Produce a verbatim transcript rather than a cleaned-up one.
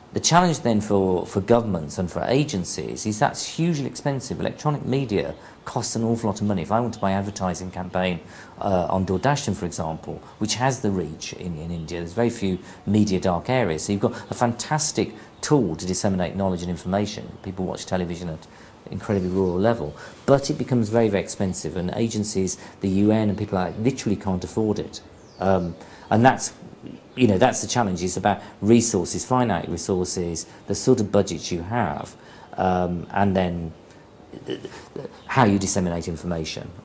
The challenge then for, for governments and for agencies is that's hugely expensive. Electronic media costs an awful lot of money. If I want to buy an advertising campaign uh, on Doordarshan, for example, which has the reach in, in India, there's very few media dark areas. So you've got a fantastic tool to disseminate knowledge and information. People watch television at incredibly rural level, but it becomes very, very expensive, and agencies, the U N and people like that literally can't afford it. Um, and that's You know, that's the challenge. It's about resources, finite resources, the sort of budgets you have, um, and then how you disseminate information.